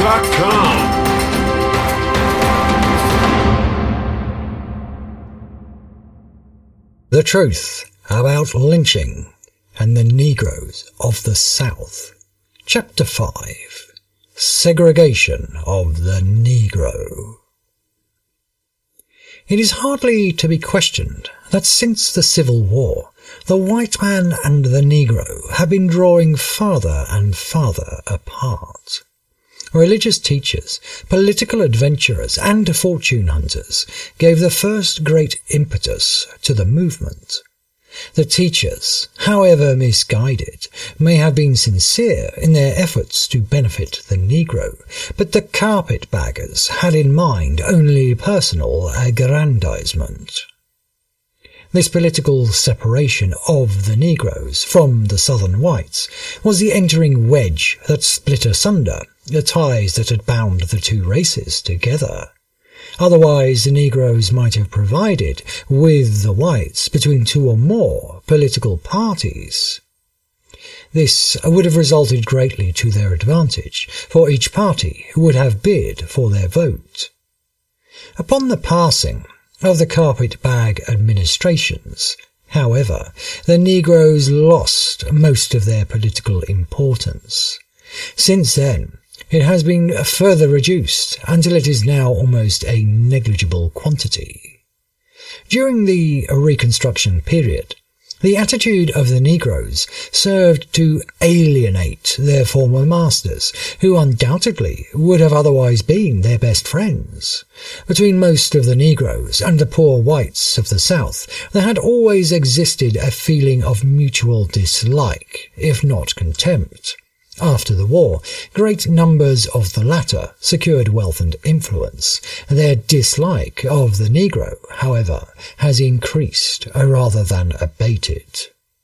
The Truth About Lynching and the Negroes of the South. Chapter 5. Segregation of the Negro. It is hardly to be questioned that since the Civil War, the white man and the Negro have been drawing farther and farther apart. Religious teachers, political adventurers, and fortune hunters gave the first great impetus to the movement. The teachers, however misguided, may have been sincere in their efforts to benefit the Negro, but the carpetbaggers had in mind only personal aggrandizement. This political separation of the Negroes from the Southern whites was the entering wedge that split asunder the ties that had bound the two races together. Otherwise, the Negroes might have provided with the whites between two or more political parties. This would have resulted greatly to their advantage, for each party would have bid for their vote. Upon the passing of the carpetbag administrations, however, the Negroes lost most of their political importance. Since then, it has been further reduced until it is now almost a negligible quantity. During the Reconstruction period, the attitude of the Negroes served to alienate their former masters, who undoubtedly would have otherwise been their best friends. Between most of the Negroes and the poor whites of the South, there had always existed a feeling of mutual dislike, if not contempt. After the war, great numbers of the latter secured wealth and influence. Their dislike of the Negro, however, has increased rather than abated.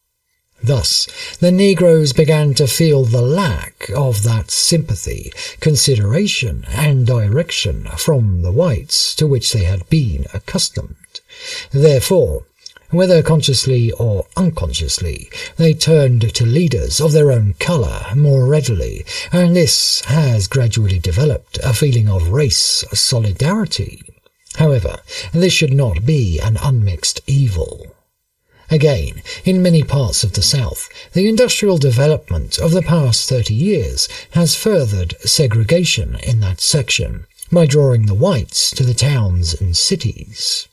Thus, the Negroes began to feel the lack of that sympathy, consideration, and direction from the whites to which they had been accustomed. Therefore, whether consciously or unconsciously, they turned to leaders of their own colour more readily, and this has gradually developed a feeling of race solidarity. However, this should not be an unmixed evil. Again, in many parts of the South, the industrial development of the past 30 years has furthered segregation in that section by drawing the whites to the towns and cities.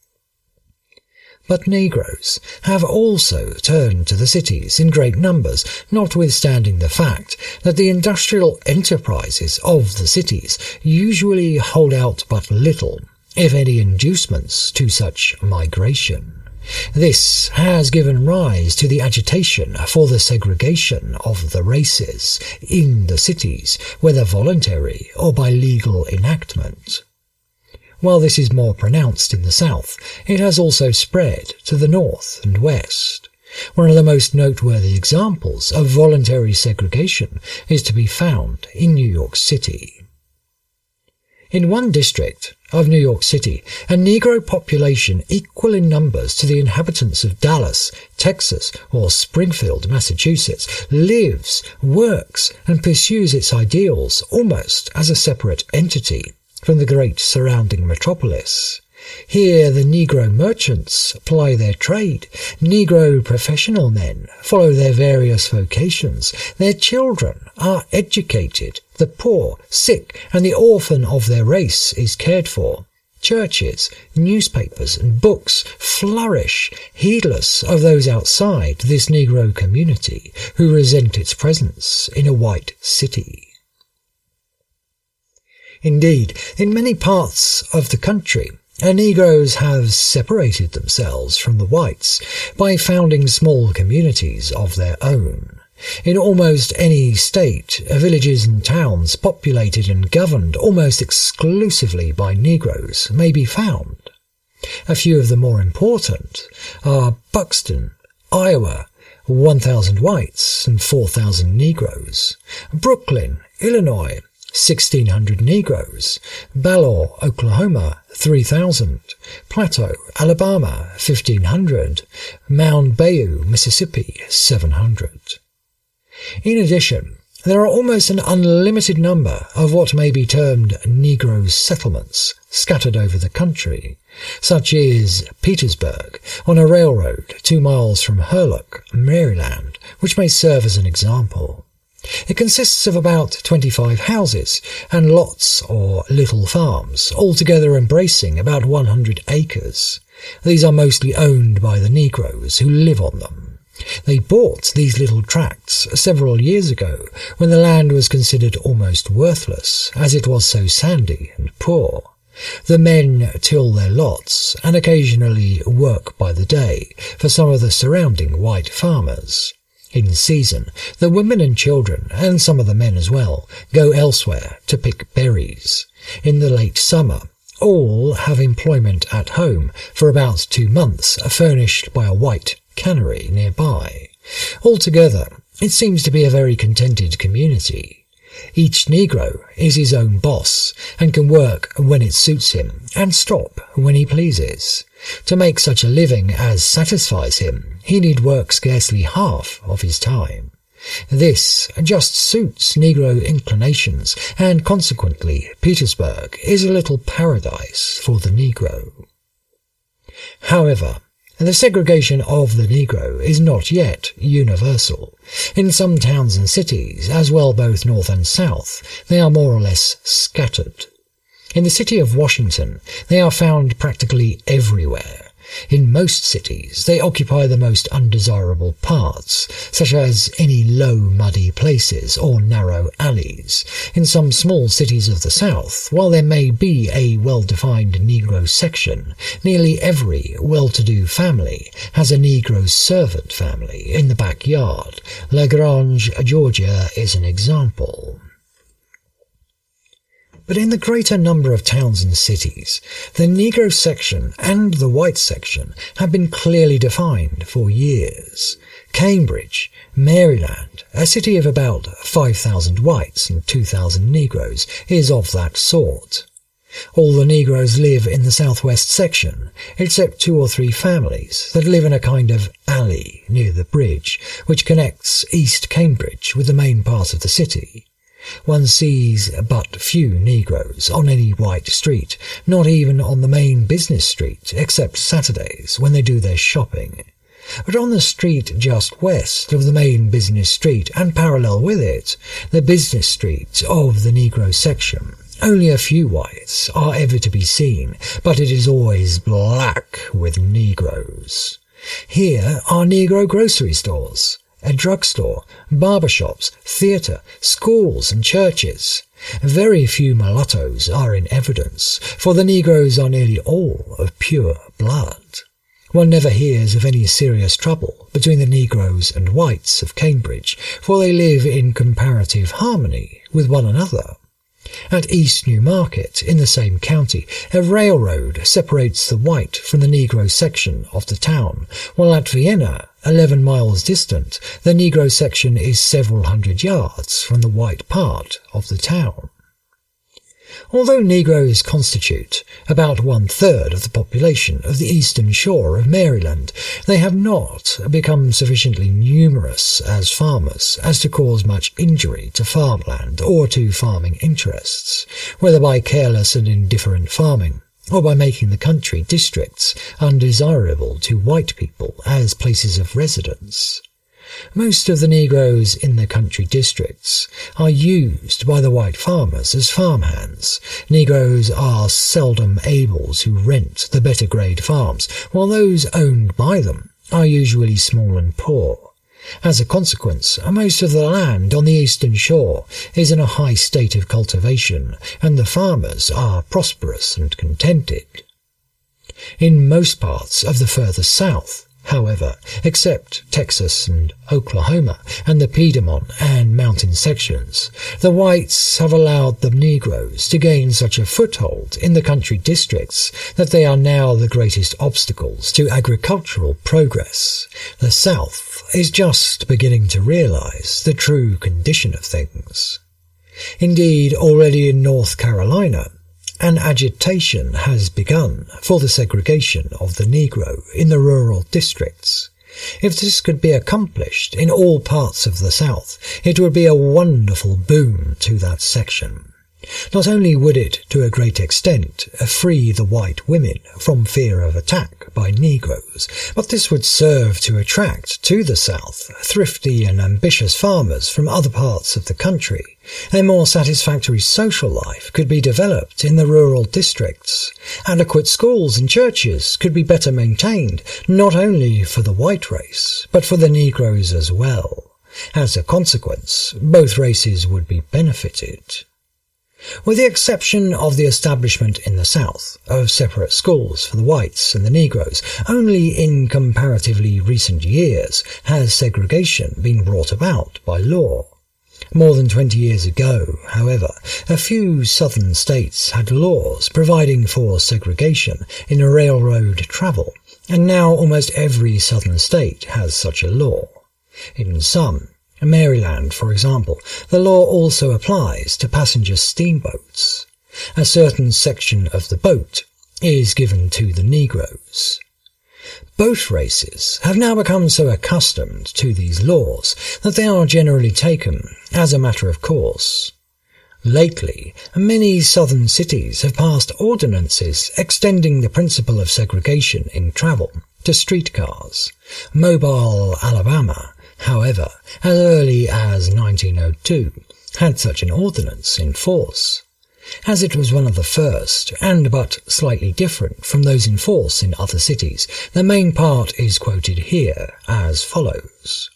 But Negroes have also turned to the cities in great numbers, notwithstanding the fact that the industrial enterprises of the cities usually hold out but little, if any, inducements to such migration. This has given rise to the agitation for the segregation of the races in the cities, whether voluntary or by legal enactment. While this is more pronounced in the South, it has also spread to the North and West. One of the most noteworthy examples of voluntary segregation is to be found in New York City. In one district of New York City, a Negro population equal in numbers to the inhabitants of Dallas, Texas, or Springfield, Massachusetts, lives, works, and pursues its ideals almost as a separate entity from the great surrounding metropolis. Here the Negro merchants ply their trade, Negro professional men follow their various vocations, their children are educated, the poor, sick, and the orphan of their race is cared for. Churches, newspapers, and books flourish, heedless of those outside this Negro community who resent its presence in a white city. Indeed, in many parts of the country, Negroes have separated themselves from the whites by founding small communities of their own. In almost any state, villages and towns populated and governed almost exclusively by Negroes may be found. A few of the more important are Buxton, Iowa, 1,000 whites and 4,000 Negroes; Brooklyn, Illinois, 1,600 Negroes; Ballor, Oklahoma, 3,000; Plateau, Alabama, 1,500; Mound Bayou, Mississippi, 700. In addition, There are almost an unlimited number of what may be termed Negro settlements scattered over the country. Such is Petersburg, on a railroad 2 miles from Hurlock, Maryland, which may serve as an example. It consists of about 25 houses and lots or little farms, altogether embracing about 100 acres. These are mostly owned by the Negroes who live on them. They bought these little tracts several years ago when the land was considered almost worthless, as it was so sandy and poor. The men till their lots and occasionally work by the day for some of the surrounding white farmers. In season, the women and children, and some of the men as well, go elsewhere to pick berries. In the late summer, all have employment at home for about 2 months, furnished by a white cannery nearby. Altogether, it seems to be a very contented community. Each Negro is his own boss and can work when it suits him and stop when he pleases. To make such a living as satisfies him, he need work scarcely half of his time. This just suits Negro inclinations, and consequently Petersburg is a little paradise for the Negro. However, the segregation of the Negro is not yet universal. In some towns and cities, as well both north and south, they are more or less scattered. In the city of Washington, they are found practically everywhere. In most cities, they occupy the most undesirable parts, such as any low, muddy places or narrow alleys. In some small cities of the South, while there may be a well-defined Negro section, nearly every well-to-do family has a Negro servant family in the backyard. LaGrange, Georgia is an example. But in the greater number of towns and cities, the Negro section and the white section have been clearly defined for years. Cambridge, Maryland, a city of about 5,000 whites and 2,000 Negroes, is of that sort. All the Negroes live in the southwest section, except 2 or 3 families that live in a kind of alley near the bridge, which connects East Cambridge with the main part of the city. One sees but few Negroes on any white street, not even on the main business street, except Saturdays when they do their shopping. But on the street just west of the main business street, and parallel with it, the business street of the Negro section, only a few whites are ever to be seen, but it is always black with Negroes. Here are Negro grocery stores, a drugstore, barber shops, theatre, schools and churches. Very few mulattoes are in evidence, for the Negroes are nearly all of pure blood. One never hears of any serious trouble between the Negroes and whites of Cambridge, for they live in comparative harmony with one another. At East Newmarket, in the same county, a railroad separates the white from the Negro section of the town, while at Vienna, 11 miles distant, the Negro section is several hundred yards from the white part of the town. Although Negroes constitute about 1/3 of the population of the eastern shore of Maryland, they have not become sufficiently numerous as farmers as to cause much injury to farmland or to farming interests, whether by careless and indifferent farming, or by making the country districts undesirable to white people as places of residence. Most of the Negroes in the country districts are used by the white farmers as farmhands. Negroes are seldom able to rent the better grade farms, while those owned by them are usually small and poor. As a consequence, most of the land on the eastern shore is in a high state of cultivation, and the farmers are prosperous and contented. In most parts of the further south, however, except Texas and Oklahoma and the Piedmont and mountain sections, the whites have allowed the Negroes to gain such a foothold in the country districts that they are now the greatest obstacles to agricultural progress. The South is just beginning to realize the true condition of things. Indeed, already in North Carolina, an agitation has begun for the segregation of the Negro in the rural districts. If this could be accomplished in all parts of the South, it would be a wonderful boon to that section. Not only would it, to a great extent, free the white women from fear of attack by Negroes, but this would serve to attract to the South thrifty and ambitious farmers from other parts of the country. A more satisfactory social life could be developed in the rural districts. Adequate schools and churches could be better maintained, not only for the white race, but for the Negroes as well. As a consequence, both races would be benefited. With the exception of the establishment in the South of separate schools for the whites and the Negroes, only in comparatively recent years has segregation been brought about by law. More than 20 years ago, however, a few southern states had laws providing for segregation in railroad travel, and now almost every southern state has such a law. In some, Maryland, for example, the law also applies to passenger steamboats. A certain section of the boat is given to the Negroes. Both races have now become so accustomed to these laws that they are generally taken as a matter of course. Lately, many southern cities have passed ordinances extending the principle of segregation in travel to streetcars. Mobile, Alabama, however, as early as 1902, had such an ordinance in force. As it was one of the first, and but slightly different from those in force in other cities, the main part is quoted here as follows.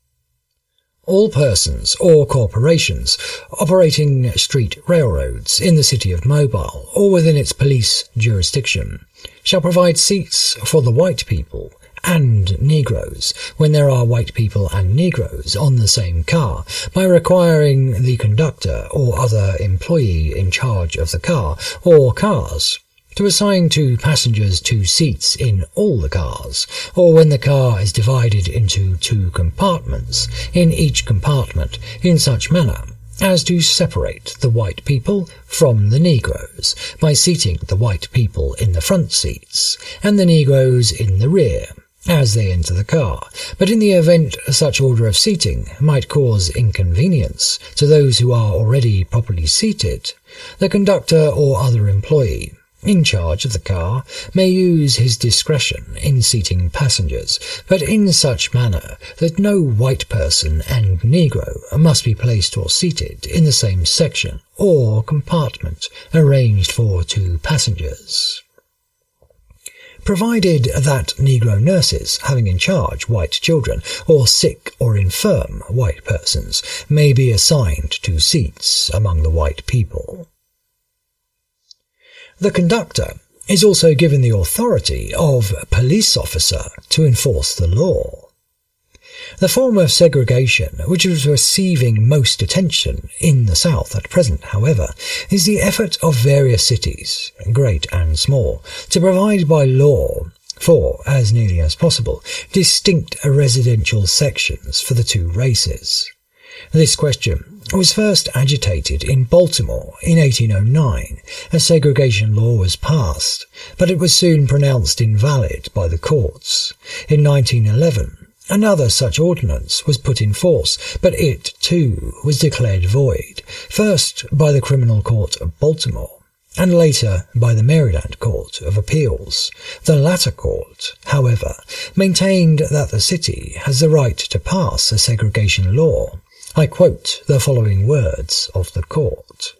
All persons or corporations operating street railroads in the city of Mobile or within its police jurisdiction shall provide seats for the white people and Negroes when there are white people and Negroes on the same car by requiring the conductor or other employee in charge of the car or cars to assign to passengers 2 seats in all the cars, or when the car is divided into 2 compartments, in each compartment in such manner as to separate the white people from the Negroes by seating the white people in the front seats and the Negroes in the rear as they enter the car, but in the event such order of seating might cause inconvenience to those who are already properly seated, the conductor or other employee in charge of the car may use his discretion in seating passengers, but in such manner that no white person and Negro must be placed or seated in the same section or compartment arranged for 2 passengers. Provided that Negro nurses having in charge white children or sick or infirm white persons may be assigned to seats among the white people. The conductor is also given the authority of police officer to enforce the law. The form of segregation which is receiving most attention in the South at present, however, is the effort of various cities, great and small, to provide by law for, as nearly as possible, distinct residential sections for the 2 races. This question was first agitated in Baltimore in 1809. A segregation law was passed, but it was soon pronounced invalid by the courts. In 1911, another such ordinance was put in force, but it, too, was declared void, first by the Criminal Court of Baltimore, and later by the Maryland Court of Appeals. The latter court, however, maintained that the city has the right to pass a segregation law. I quote the following words of the court.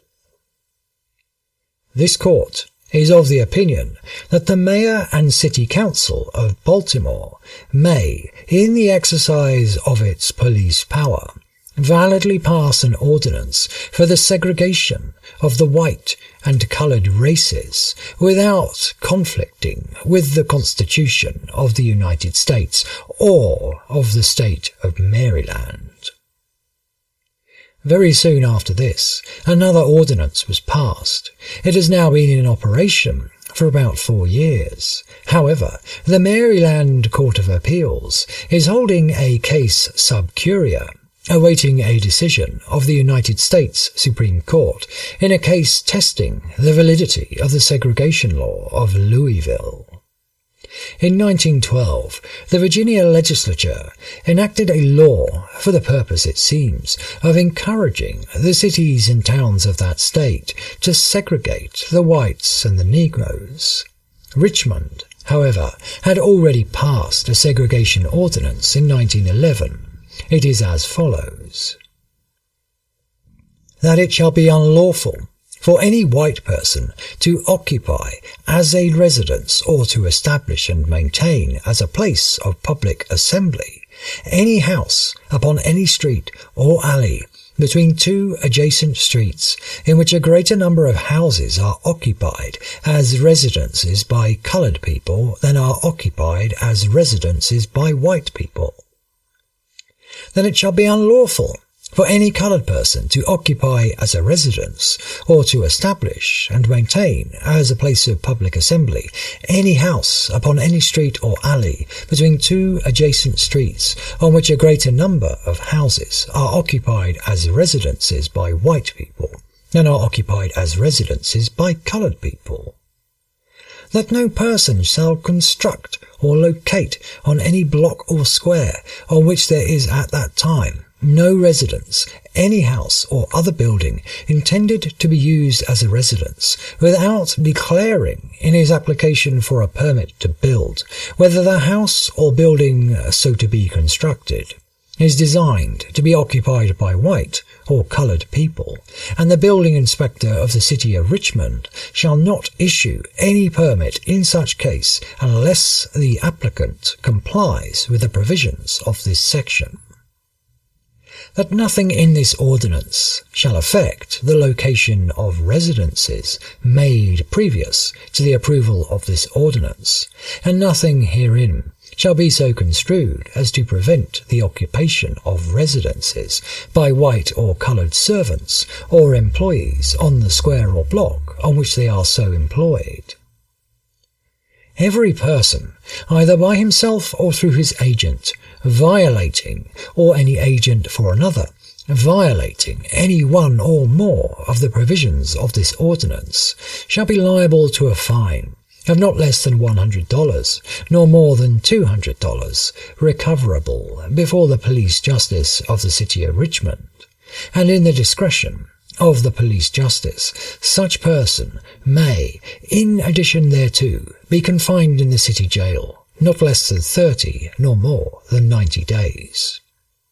This court is of the opinion that the Mayor and City Council of Baltimore may, in the exercise of its police power, validly pass an ordinance for the segregation of the white and colored races without conflicting with the Constitution of the United States or of the state of Maryland. Very soon after this, another ordinance was passed. It has now been in operation for about 4 years. However, the Maryland Court of Appeals is holding a case sub curia, awaiting a decision of the United States Supreme Court in a case testing the validity of the segregation law of Louisville. In 1912, the Virginia legislature enacted a law for the purpose, it seems, of encouraging the cities and towns of that state to segregate the whites and the Negroes. Richmond, however, had already passed a segregation ordinance in 1911. It is as follows: that it shall be unlawful for any white person to occupy as a residence or to establish and maintain as a place of public assembly any house upon any street or alley between two adjacent streets in which a greater number of houses are occupied as residences by coloured people than are occupied as residences by white people. Then it shall be unlawful for any coloured person to occupy as a residence or to establish and maintain as a place of public assembly any house upon any street or alley between two adjacent streets on which a greater number of houses are occupied as residences by white people than are occupied as residences by coloured people. That no person shall construct or locate on any block or square on which there is at that time no residence, any house or other building intended to be used as a residence, without declaring in his application for a permit to build whether the house or building so to be constructed is designed to be occupied by white or coloured people, and the building inspector of the city of Richmond shall not issue any permit in such case unless the applicant complies with the provisions of this section. That nothing in this ordinance shall affect the location of residences made previous to the approval of this ordinance, and nothing herein shall be so construed as to prevent the occupation of residences by white or coloured servants or employees on the square or block on which they are so employed. Every person, either by himself or through his agent, violating, or any agent for another, violating any one or more of the provisions of this ordinance, shall be liable to a fine of not less than $100, nor more than $200, recoverable before the police justice of the city of Richmond, and in the discretion of the police justice, such person may, in addition thereto, be confined in the city jail, not less than 30, nor more than 90 days.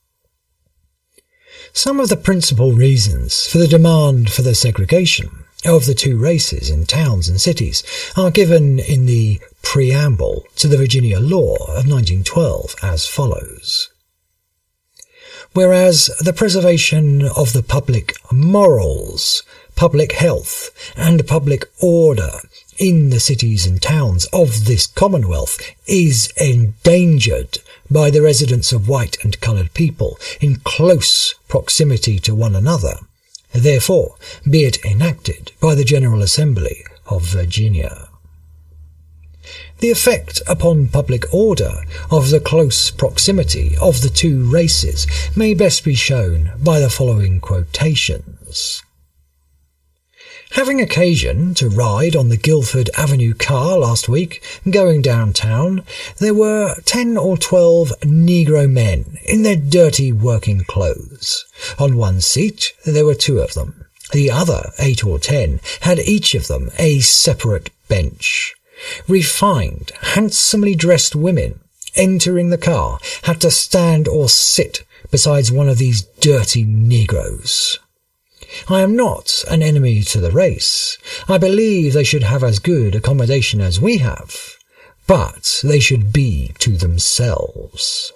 Some of the principal reasons for the demand for the segregation of the two races in towns and cities are given in the preamble to the Virginia Law of 1912 as follows. Whereas the preservation of the public morals, public health, and public order in the cities and towns of this Commonwealth is endangered by the residence of white and coloured people in close proximity to one another, therefore be it enacted by the General Assembly of Virginia. The effect upon public order of the close proximity of the two races may best be shown by the following quotations. Having occasion to ride on the Guildford Avenue car last week, going downtown, there were 10 or 12 Negro men in their dirty working clothes. On one seat there were 2 of them. The other 8 or 10 had each of them a separate bench. Refined, handsomely dressed women entering the car had to stand or sit beside one of these dirty Negroes. I am not an enemy to the race. I believe they should have as good accommodation as we have, but they should be to themselves.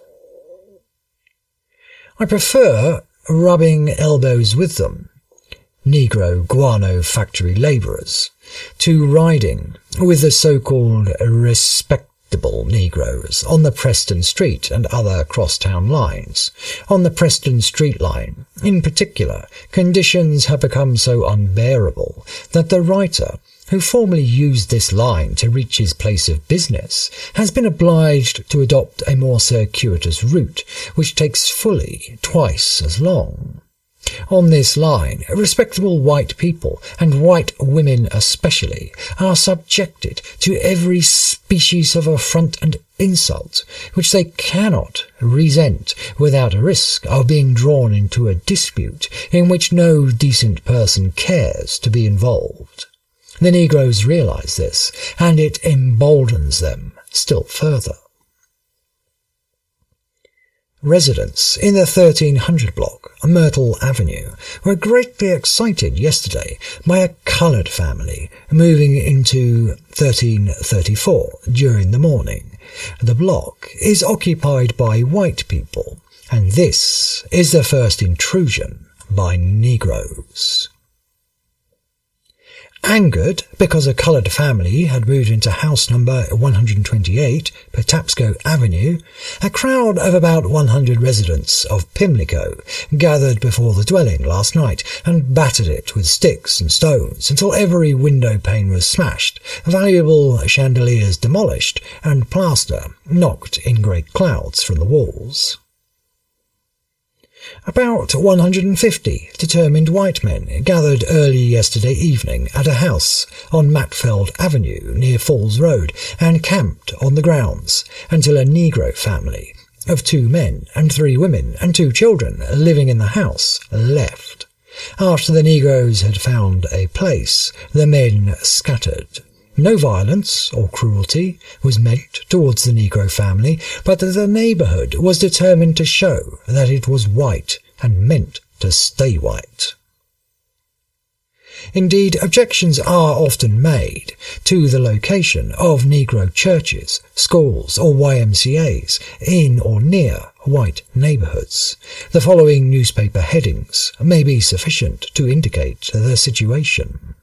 I prefer rubbing elbows with them, Negro guano factory labourers, to riding with the so-called respectable Negroes on the Preston Street and other crosstown lines. On the Preston Street line, in particular, conditions have become so unbearable that the writer, who formerly used this line to reach his place of business, has been obliged to adopt a more circuitous route, which takes fully twice as long. On this line, respectable white people, and white women especially, are subjected to every species of affront and insult, which they cannot resent without a risk of being drawn into a dispute in which no decent person cares to be involved. The Negroes realize this, and it emboldens them still further. Residents in the 1300 block, Myrtle Avenue, were greatly excited yesterday by a coloured family moving into 1334 during the morning. The block is occupied by white people, and this is the first intrusion by Negroes. Angered because a coloured family had moved into house number 128, Patapsco Avenue, a crowd of about 100 residents of Pimlico gathered before the dwelling last night and battered it with sticks and stones until every window pane was smashed, valuable chandeliers demolished, and plaster knocked in great clouds from the walls. About 150 determined white men gathered early yesterday evening at a house on Matfeld Avenue near Falls Road and camped on the grounds until a Negro family of 2 men and 3 women and 2 children living in the house left. After the Negroes had found a place, the men scattered. No violence or cruelty was meant towards the Negro family, but the neighbourhood was determined to show that it was white and meant to stay white. Indeed, objections are often made to the location of Negro churches, schools or YMCAs in or near white neighbourhoods. The following newspaper headings may be sufficient to indicate the situation.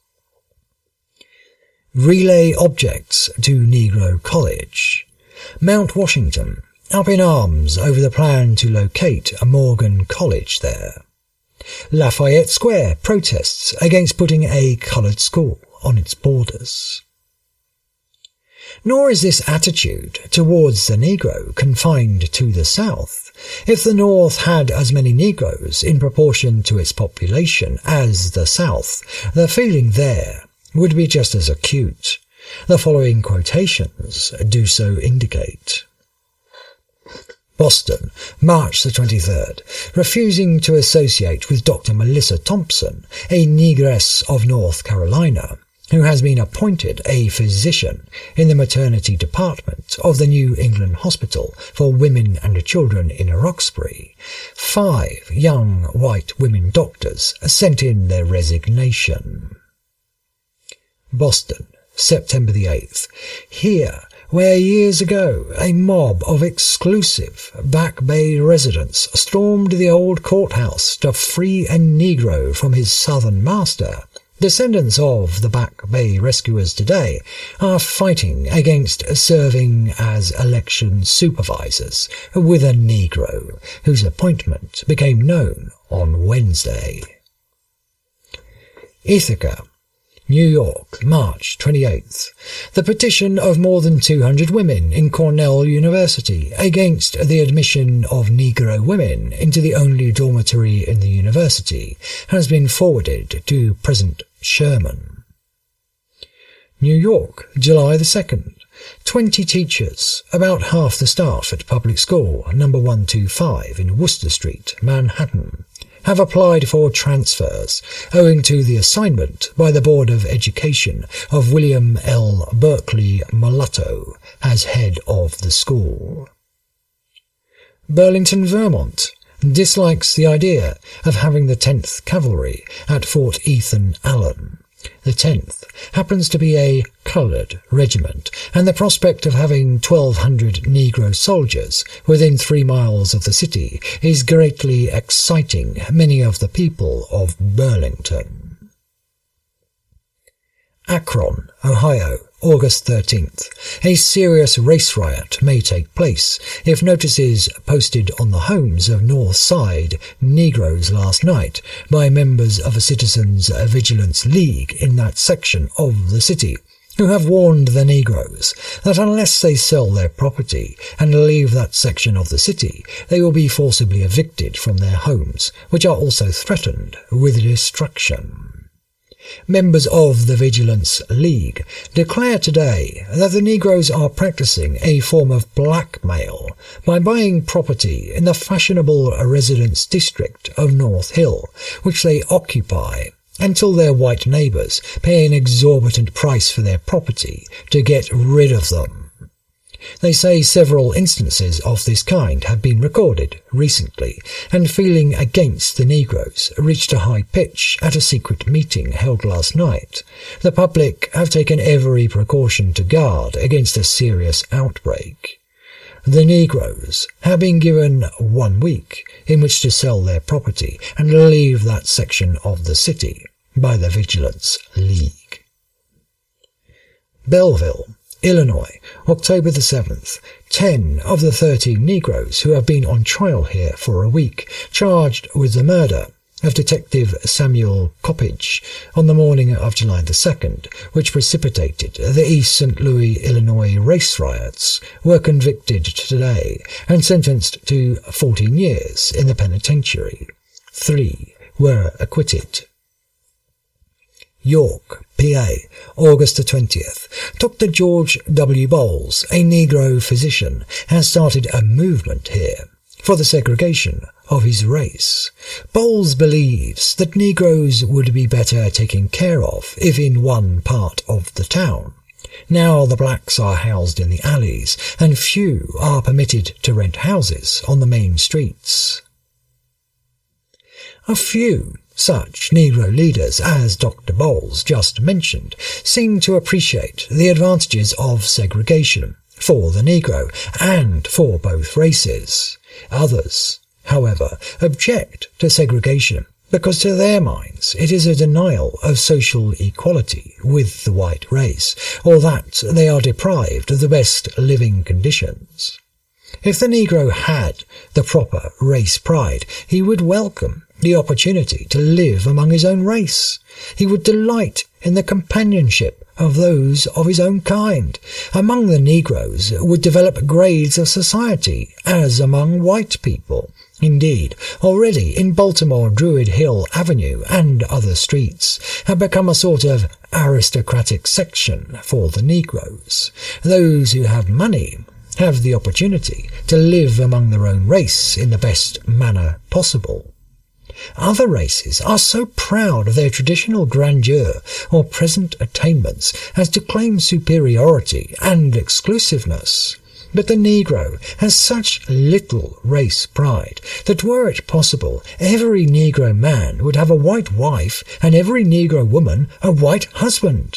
Relay objects to Negro College. Mount Washington, up in arms over the plan to locate a Morgan College there. Lafayette Square protests against putting a coloured school on its borders. Nor is this attitude towards the Negro confined to the South. If the North had as many Negroes in proportion to its population as the South, the feeling there would be just as acute. The following quotations do so indicate. Boston, March the 23rd. Refusing to associate with Dr. Melissa Thompson, a negress of North Carolina, who has been appointed a physician in the maternity department of the New England Hospital for Women and Children in Roxbury. 5 young white women doctors sent in their resignation. Boston, September the 8th. Here, where years ago a mob of exclusive Back Bay residents stormed the old courthouse to free a Negro from his Southern master, descendants of the Back Bay rescuers today are fighting against serving as election supervisors with a Negro, whose appointment became known on Wednesday. Ithaca, New York, March 28th. The petition of more than 200 women in Cornell University against the admission of Negro women into the only dormitory in the university has been forwarded to President Sherman. New York, July the 2nd. 20 teachers, about half the staff at public school number 125 in Worcester Street, Manhattan, have applied for transfers owing to the assignment by the Board of Education of William L. Berkeley Mulatto as head of the school. Burlington, Vermont, dislikes the idea of having the 10th Cavalry at Fort Ethan Allen. The 10th happens to be a coloured regiment, and the prospect of having 1,200 Negro soldiers within 3 miles of the city is greatly exciting many of the people of Burlington. Akron, Ohio, August 13th. A serious race riot may take place if notices posted on the homes of North Side Negroes last night by members of a Citizens Vigilance League in that section of the city who have warned the Negroes that unless they sell their property and leave that section of the city, they will be forcibly evicted from their homes, which are also threatened with destruction. Members of the Vigilance League declare today that the Negroes are practicing a form of blackmail by buying property in the fashionable residence district of North Hill, which they occupy until their white neighbours pay an exorbitant price for their property to get rid of them. They say several instances of this kind have been recorded recently, and feeling against the Negroes reached a high pitch at a secret meeting held last night. The public have taken every precaution to guard against a serious outbreak. The Negroes have been given 1 week in which to sell their property and leave that section of the city by the Vigilance League. Belleville, Illinois, October the 7th. 10 of the 13 Negroes who have been on trial here for a week, charged with the murder of Detective Samuel Coppage on the morning of July the 2nd, which precipitated the East St. Louis, Illinois race riots, were convicted today and sentenced to 14 years in the penitentiary. 3 were acquitted. York, PA, August the 20th. Dr. George W. Bowles, a Negro physician, has started a movement here for the segregation of his race. Bowles believes that Negroes would be better taken care of if in one part of the town. Now the blacks are housed in the alleys, and few are permitted to rent houses on the main streets. A few such Negro leaders as Dr. Bowles just mentioned seem to appreciate the advantages of segregation for the Negro and for both races. Others, however, object to segregation because to their minds it is a denial of social equality with the white race, or that they are deprived of the best living conditions. If the Negro had the proper race pride, he would welcome the opportunity to live among his own race. He would delight in the companionship of those of his own kind. Among the Negroes would develop grades of society, as among white people. Indeed, already in Baltimore, Druid Hill Avenue and other streets have become a sort of aristocratic section for the Negroes. Those who have money have the opportunity to live among their own race in the best manner possible. Other races are so proud of their traditional grandeur or present attainments as to claim superiority and exclusiveness. But the Negro has such little race pride that were it possible, every Negro man would have a white wife and every Negro woman a white husband.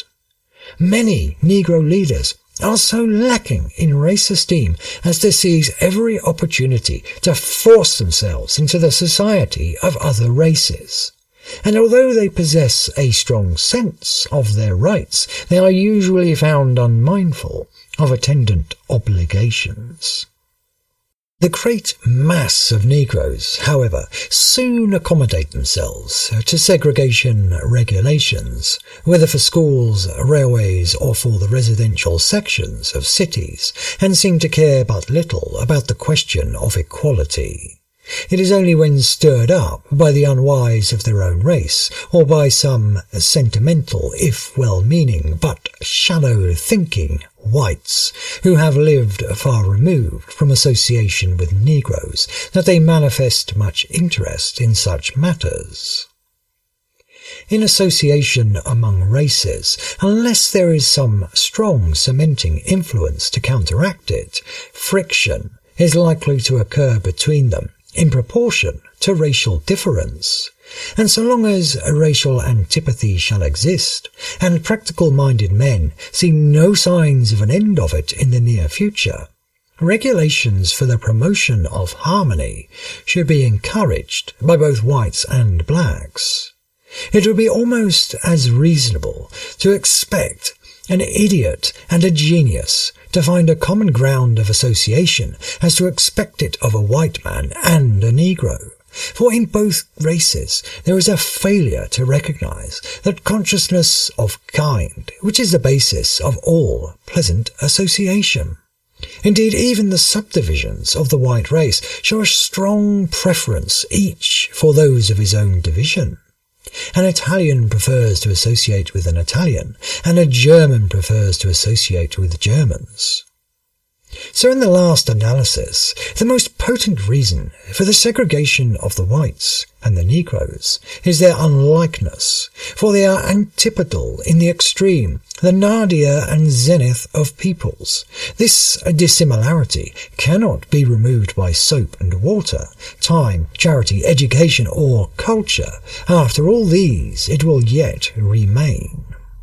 Many Negro leaders are so lacking in race esteem as to seize every opportunity to force themselves into the society of other races. And although they possess a strong sense of their rights, they are usually found unmindful of attendant obligations. The great mass of Negroes, however, soon accommodate themselves to segregation regulations, whether for schools, railways, or for the residential sections of cities, and seem to care but little about the question of equality. It is only when stirred up by the unwise of their own race, or by some sentimental, if well-meaning, but shallow-thinking whites, who have lived far removed from association with Negroes, that they manifest much interest in such matters. In association among races, unless there is some strong cementing influence to counteract it, friction is likely to occur between them in proportion to racial difference. And so long as a racial antipathy shall exist, and practical-minded men see no signs of an end of it in the near future, regulations for the promotion of harmony should be encouraged by both whites and blacks. It would be almost as reasonable to expect an idiot and a genius to find a common ground of association as to expect it of a white man and a Negro. For in both races there is a failure to recognize that consciousness of kind, which is the basis of all pleasant association. Indeed, even the subdivisions of the white race show a strong preference each for those of his own division. An Italian prefers to associate with an Italian, and a German prefers to associate with Germans. So in the last analysis, the most potent reason for the segregation of the whites and the Negroes is their unlikeness, for they are antipodal in the extreme, the nadir and zenith of peoples. This dissimilarity cannot be removed by soap and water, time, charity, education, or culture. After all these, it will yet remain.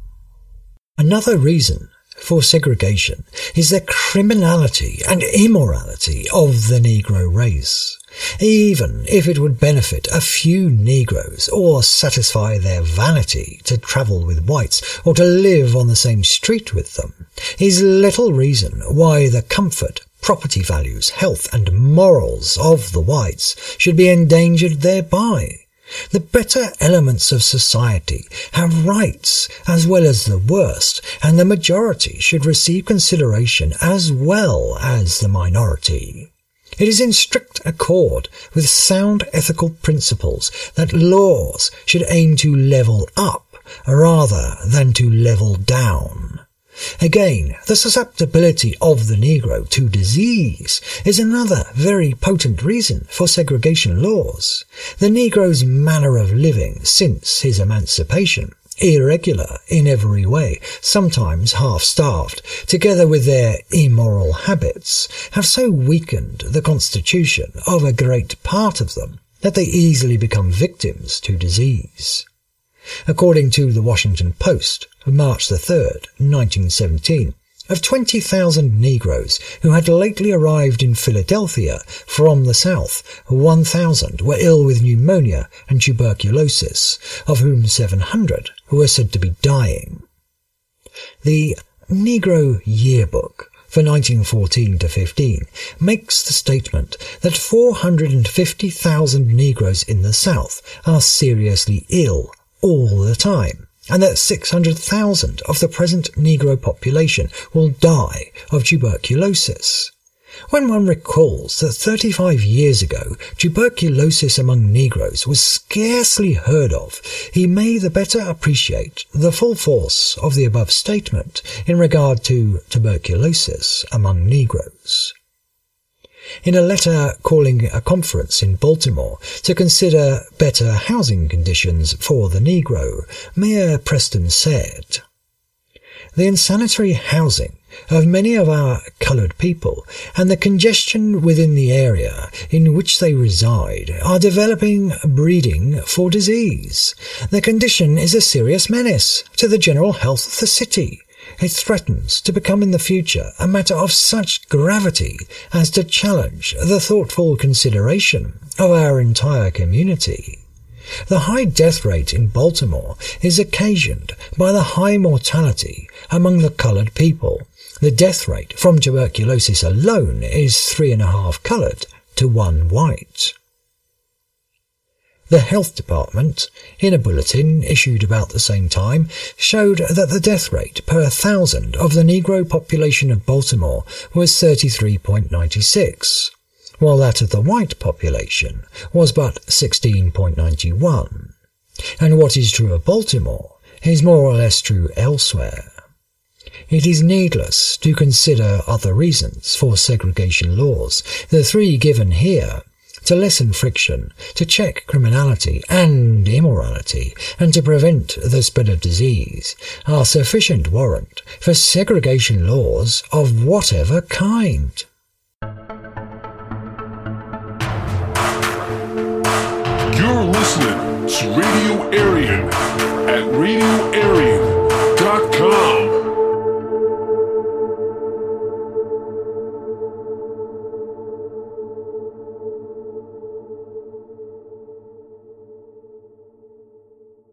Another reason for segregation is the criminality and immorality of the Negro race. Even if it would benefit a few Negroes or satisfy their vanity to travel with whites or to live on the same street with them, is little reason why the comfort, property values, health and morals of the whites should be endangered thereby. The better elements of society have rights as well as the worst, and the majority should receive consideration as well as the minority. It is in strict accord with sound ethical principles that laws should aim to level up rather than to level down. Again, the susceptibility of the Negro to disease is another very potent reason for segregation laws. The Negro's manner of living since his emancipation, irregular in every way, sometimes half-starved, together with their immoral habits, have so weakened the constitution of a great part of them that they easily become victims to disease. According to the Washington Post, of March 3rd, 1917, of 20,000 Negroes who had lately arrived in Philadelphia from the South, 1,000 were ill with pneumonia and tuberculosis, of whom 700 were said to be dying. The Negro Yearbook for 1914-15 makes the statement that 450,000 Negroes in the South are seriously ill all the time, and that 600,000 of the present Negro population will die of tuberculosis. When one recalls that 35 years ago tuberculosis among Negroes was scarcely heard of, he may the better appreciate the full force of the above statement in regard to tuberculosis among Negroes. In a letter calling a conference in Baltimore to consider better housing conditions for the Negro, Mayor Preston said, "The insanitary housing of many of our coloured people and the congestion within the area in which they reside are developing breeding for disease. The condition is a serious menace to the general health of the city. It threatens to become in the future a matter of such gravity as to challenge the thoughtful consideration of our entire community. The high death rate in Baltimore is occasioned by the high mortality among the coloured people. The death rate from tuberculosis alone is 3.5 coloured to 1 white." The Health Department, in a bulletin issued about the same time, showed that the death rate per 1,000 of the Negro population of Baltimore was 33.96, while that of the white population was but 16.91. And what is true of Baltimore is more or less true elsewhere. It is needless to consider other reasons for segregation laws. The 3 given here, to lessen friction, to check criminality and immorality, and to prevent the spread of disease, are sufficient warrant for segregation laws of whatever kind. You're listening to Radio Aryan at Radio Aryan.